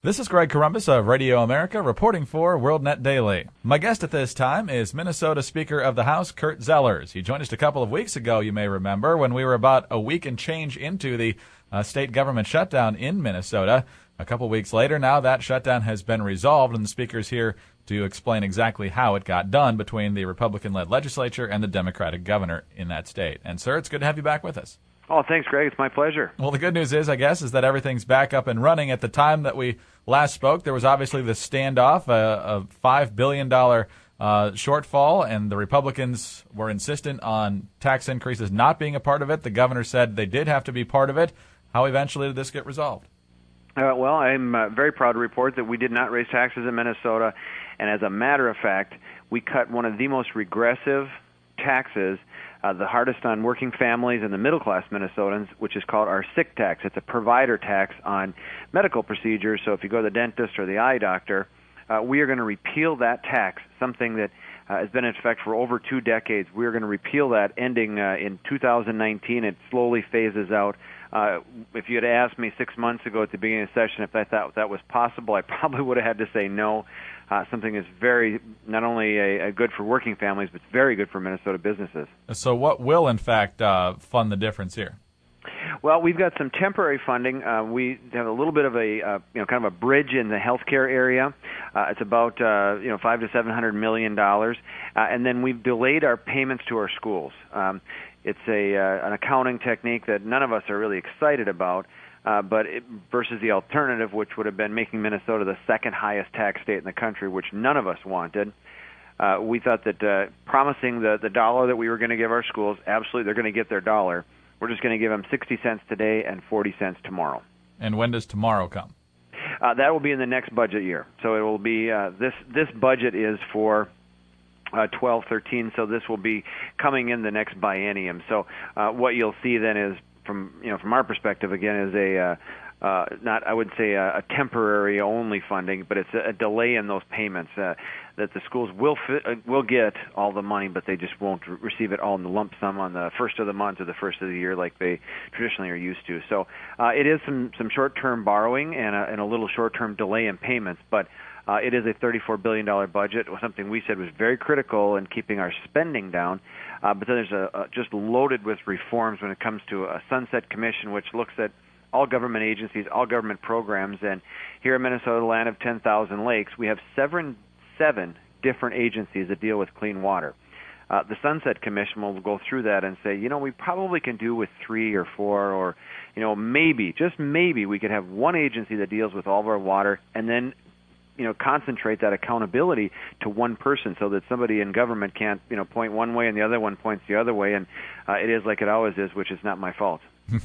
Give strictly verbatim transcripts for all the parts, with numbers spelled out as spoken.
This is Greg Corombos of Radio America reporting for WorldNet Daily. My guest at this time is Minnesota Speaker of the House, Kurt Zellers. He joined us a couple of weeks ago, you may remember, when we were about a week and change into the uh, state government shutdown in Minnesota. A couple weeks later now, that shutdown has been resolved, and the Speaker's here to explain exactly how it got done between the Republican-led legislature and the Democratic governor in that state. And, sir, it's good to have you back with us. Oh, thanks, Greg. It's my pleasure. Well, the good news is, I guess, is that everything's back up and running. At the time that we last spoke, there was obviously the standoff, a, a five billion dollars uh, shortfall, and the Republicans were insistent on tax increases not being a part of it. The governor said they did have to be part of it. How eventually did this get resolved? Uh, well, I'm uh, very proud to report that we did not raise taxes in Minnesota, and as a matter of fact, we cut one of the most regressive taxes, Uh, the hardest on working families and the middle-class Minnesotans, which is called our sick tax. It's a provider tax on medical procedures. So if you go to the dentist or the eye doctor, uh, we are going to repeal that tax, something that uh, has been in effect for over two decades. We are going to repeal that ending uh, in two thousand nineteen. It slowly phases out. Uh, if you had asked me six months ago at the beginning of the session if I thought that was possible, I probably would have had to say no. Uh, something that's very, not only a, a good for working families, but it's very good for Minnesota businesses. So what will, in fact, uh, fund the difference here? Well, we've got some temporary funding. Uh, we have a little bit of a, uh, you know, kind of a bridge in the healthcare area. Uh, it's about, uh, you know, five to seven hundred million dollars, uh, and then we've delayed our payments to our schools. Um, it's a uh, an accounting technique that none of us are really excited about. Uh, but it, versus the alternative, which would have been making Minnesota the second highest tax state in the country, which none of us wanted. Uh, we thought that uh, promising the, the dollar that we were going to give our schools, absolutely they're going to get their dollar. We're just going to give them sixty cents today and forty cents tomorrow. And when does tomorrow come? Uh, that will be in the next budget year. So it will be, uh, this, this budget is for Uh, twelve thirteen, so this will be coming in the next biennium. So uh, what you'll see then is, from you know, from our perspective, again, is a uh, uh, not I would say a, a temporary only funding, but it's a, a delay in those payments. Uh, that the schools will fit, uh, will get all the money, but they just won't re- receive it all in the lump sum on the first of the month or the first of the year, like they traditionally are used to. So uh, it is some some short-term borrowing and a, and a little short-term delay in payments, but. Uh, it is a thirty-four billion dollars budget, something we said was very critical in keeping our spending down. Uh, but then there's a, a just loaded with reforms when it comes to a Sunset Commission, which looks at all government agencies, all government programs. And here in Minnesota, land of ten thousand lakes, we have seven, seven different agencies that deal with clean water. Uh, the Sunset Commission will go through that and say, you know, we probably can do with three or four, or, you know, maybe, just maybe we could have one agency that deals with all of our water, and then you know, concentrate that accountability to one person so that somebody in government can't, you know, point one way and the other one points the other way. And uh, it is like it always is, which is not my fault.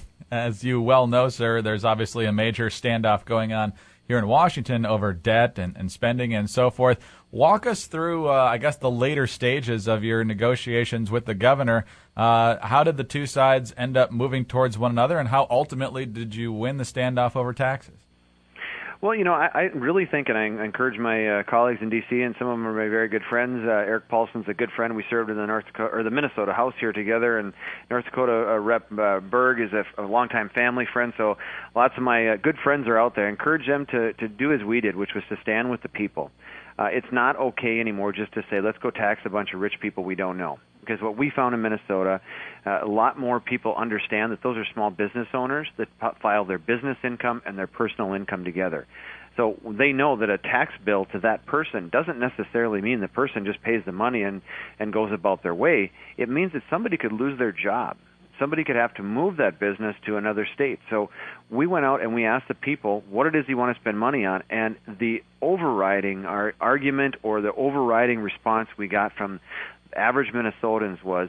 As you well know, sir, there's obviously a major standoff going on here in Washington over debt and, and spending and so forth. Walk us through, uh, I guess, the later stages of your negotiations with the governor. Uh, how did the two sides end up moving towards one another, and how ultimately did you win the standoff over taxes? Well, you know, I, I really think, and I encourage my uh, colleagues in D C, and some of them are my very good friends. Uh, Eric Paulson's a good friend. We served in the North Dakota, or the Minnesota House here together, and North Dakota uh, Rep uh, Berg is a, a longtime family friend. So lots of my uh, good friends are out there. I encourage them to to do as we did, which was to stand with the people. Uh, it's not okay anymore just to say, let's go tax a bunch of rich people we don't know. Because what we found in Minnesota, uh, a lot more people understand that those are small business owners that p- file their business income and their personal income together. So they know that a tax bill to that person doesn't necessarily mean the person just pays the money and, and goes about their way. It means that somebody could lose their job. Somebody could have to move that business to another state. So we went out and we asked the people what it is you want to spend money on, and the overriding our argument or the overriding response we got from average Minnesotans was,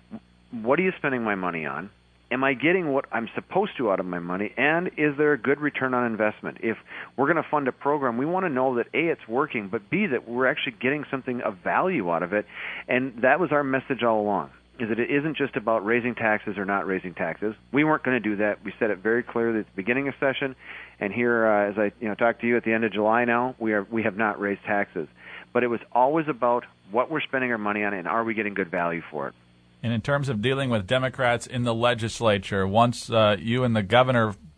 what are you spending my money on? Am I getting what I'm supposed to out of my money? And is there a good return on investment? If we're going to fund a program, we want to know that A, it's working, but B, that we're actually getting something of value out of it. And that was our message all along, is that it isn't just about raising taxes or not raising taxes. We weren't going to do that. We said it very clearly at the beginning of session, and here, uh, as I you know talk to you at the end of July now, we are we have not raised taxes. But it was always about what we're spending our money on and are we getting good value for it. And in terms of dealing with Democrats in the legislature, once uh, you and the governor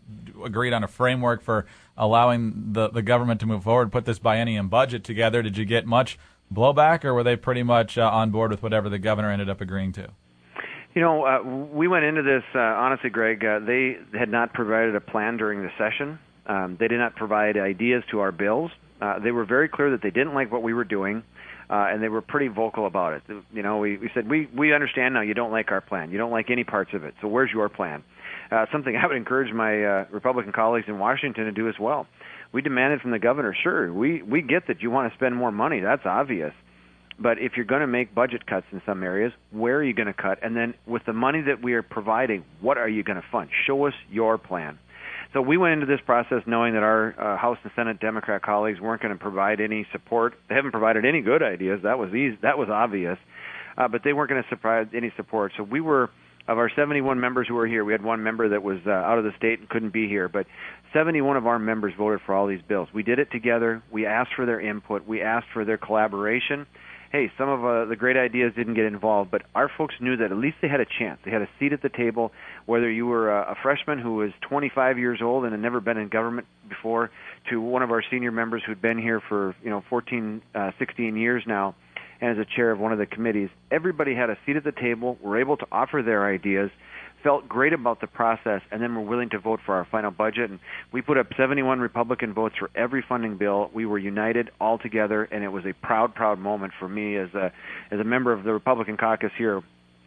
agreed on a framework for allowing the, the government to move forward, put this biennium budget together. Did you get much blowback, or were they pretty much uh, on board with whatever the governor ended up agreeing to? You know, uh, we went into this, uh, honestly, Greg, uh, they had not provided a plan during the session. Um, they did not provide ideas to our bills. Uh, they were very clear that they didn't like what we were doing, uh, and they were pretty vocal about it. You know, we, we said, we, we understand now you don't like our plan. You don't like any parts of it, so where's your plan? Uh, something I would encourage my uh, Republican colleagues in Washington to do as well. We demanded from the governor, sure, we, we get that you want to spend more money. That's obvious. But if you're going to make budget cuts in some areas, where are you going to cut? And then with the money that we are providing, what are you going to fund? Show us your plan. So we went into this process knowing that our uh, House and Senate Democrat colleagues weren't going to provide any support. They haven't provided any good ideas. That was easy. That was obvious. Uh, but they weren't going to provide any support. So we were, of our seventy-one members who were here, we had one member that was uh, out of the state and couldn't be here. But seventy-one of our members voted for all these bills. We did it together. We asked for their input. We asked for their collaboration. Hey, some of uh, the great ideas didn't get involved, but our folks knew that at least they had a chance. They had a seat at the table, whether you were a, a freshman who was twenty-five years old and had never been in government before, to one of our senior members who'd been here for, you know, fourteen, uh, sixteen years now, and as a chair of one of the committees. Everybody had a seat at the table, were able to offer their ideas, felt great about the process, and then were willing to vote for our final budget. And we put up seventy-one Republican votes for every funding bill. We were united all together, and it was a proud, proud moment for me as a as a member of the Republican caucus here.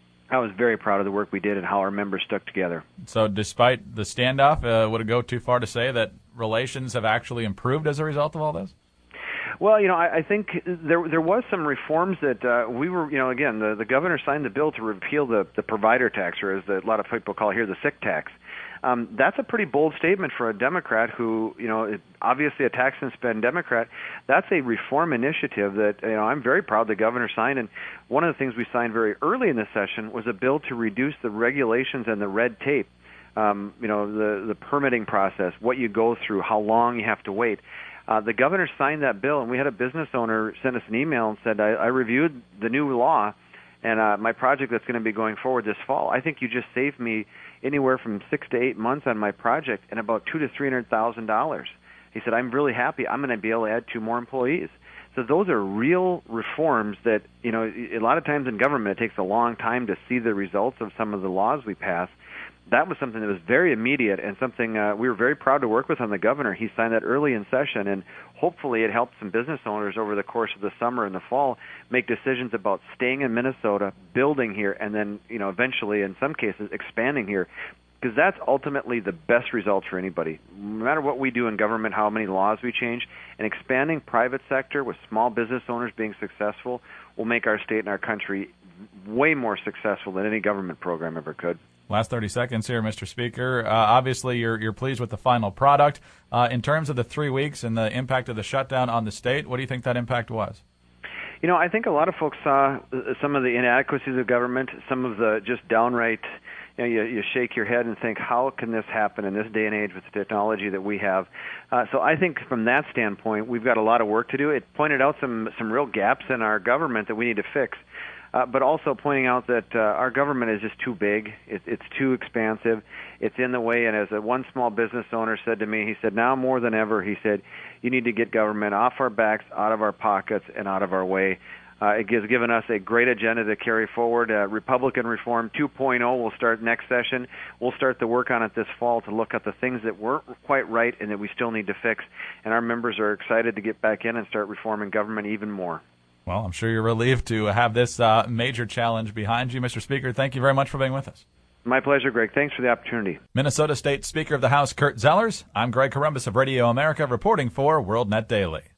I was very proud of the work we did and how our members stuck together. So despite the standoff, uh, would it go too far to say that relations have actually improved as a result of all this? Well, you know, I, I think there there was some reforms that uh, we were, you know, again, the, the governor signed the bill to repeal the, the provider tax, or as the, a lot of people call here, the sick tax. Um, that's a pretty bold statement for a Democrat who, you know, is obviously a tax and spend Democrat. That's a reform initiative that, you know, I'm very proud the governor signed. And one of the things we signed very early in the session was a bill to reduce the regulations and the red tape. Um, you know, the, the permitting process, what you go through, how long you have to wait. Uh, the governor signed that bill, and we had a business owner send us an email and said, I, I reviewed the new law, and uh, my project that's going to be going forward this fall, I think you just saved me anywhere from six to eight months on my project and about two to three hundred thousand dollars. He said, I'm really happy. I'm going to be able to add two more employees. So those are real reforms that, you know, a lot of times in government it takes a long time to see the results of some of the laws we pass. That was something that was very immediate and something uh, we were very proud to work with on the governor. He signed that early in session, and hopefully it helped some business owners over the course of the summer and the fall make decisions about staying in Minnesota, building here, and then, you know, eventually, in some cases, expanding here. Because that's ultimately the best results for anybody. No matter what we do in government, how many laws we change, an expanding private sector with small business owners being successful will make our state and our country way more successful than any government program ever could. Last thirty seconds here, Mister Speaker. Uh, obviously, you're you're pleased with the final product. Uh, in terms of the three weeks and the impact of the shutdown on the state, what do you think that impact was? You know, I think a lot of folks saw some of the inadequacies of government, some of the just downright, you know, you, you shake your head and think, how can this happen in this day and age with the technology that we have? Uh, so I think from that standpoint, we've got a lot of work to do. It pointed out some some real gaps in our government that we need to fix. Uh, but also pointing out that uh, our government is just too big. It, it's too expansive. It's in the way. And as a one small business owner said to me, he said, now more than ever, he said, you need to get government off our backs, out of our pockets, and out of our way. Uh, it has given us a great agenda to carry forward. Uh, Republican Reform two point oh will start next session. We'll start the work on it this fall to look at the things that weren't quite right and that we still need to fix. And our members are excited to get back in and start reforming government even more. Well, I'm sure you're relieved to have this uh, major challenge behind you. Mister Speaker, thank you very much for being with us. My pleasure, Greg. Thanks for the opportunity. Minnesota State Speaker of the House, Kurt Zellers. I'm Greg Corombos of Radio America, reporting for WorldNet Daily.